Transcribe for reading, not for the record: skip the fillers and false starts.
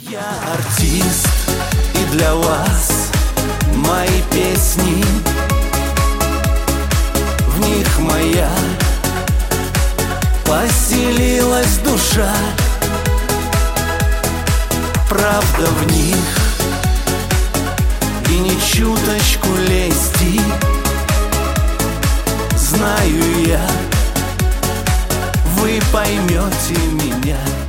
Я артист, и для вас мои песни, в них моя поселилась душа. Правда в них и ни чуточку лести. Знаю я, вы поймете меня.